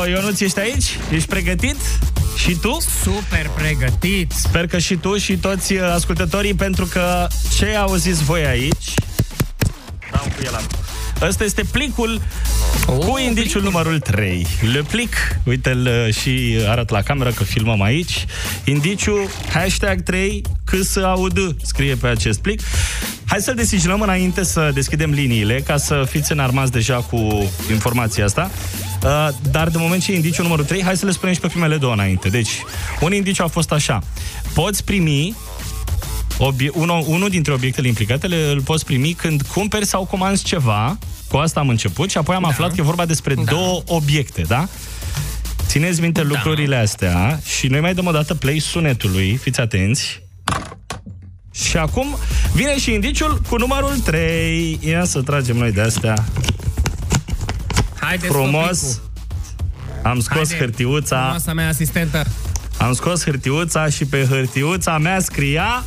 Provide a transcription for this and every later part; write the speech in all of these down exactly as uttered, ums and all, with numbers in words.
Ionuț, ești aici? Ești pregătit? Și tu? Super pregătit. Sper că și tu și toți ascultătorii, pentru că ce auziți voi aici... Dau cu el acum. Ăsta este plicul oh, cu indiciul plicul. numărul trei. Le plic, uite-l și arăt la cameră că filmăm aici. Indiciu hashtag trei C S A U D scrie pe acest plic. Hai să-l desigilăm înainte să deschidem liniile, ca să fiți înarmați deja cu informația asta. Uh, dar de moment ce e indiciul numărul trei, hai să le spunem și pe primele două înainte. Deci, un indiciu a fost așa: poți primi Obie- unul, unul dintre obiectele implicate le, îl poți primi când cumperi sau comanzi ceva. Cu asta am început și apoi am da. aflat că e vorba despre da. două obiecte, da? Țineți minte da. lucrurile astea și noi mai dăm o dată play sunetului, fiți atenți. Și acum vine și indiciul cu numărul trei. Ia să tragem noi de astea. Haideți, frumos. Am scos Haide. hârtiuța. Frumoasa mea asistentă. Am scos hârtiuța și pe hârtiuța mea scria: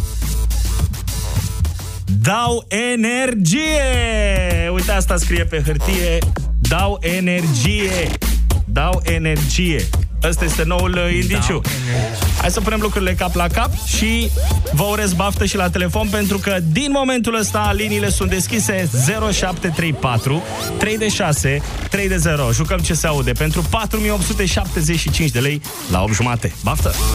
dau energie! Uite, asta scrie pe hârtie. Dau energie. Dau energie. Ăsta este noul indiciu. Hai să punem lucrurile cap la cap și vă urez baftă și la telefon, pentru că din momentul ăsta liniile sunt deschise. Zero șapte trei patru trei șase trei zero. Jucăm ce se aude pentru patru mii opt sute șaptezeci și cinci de lei la opt jumate. Baftă!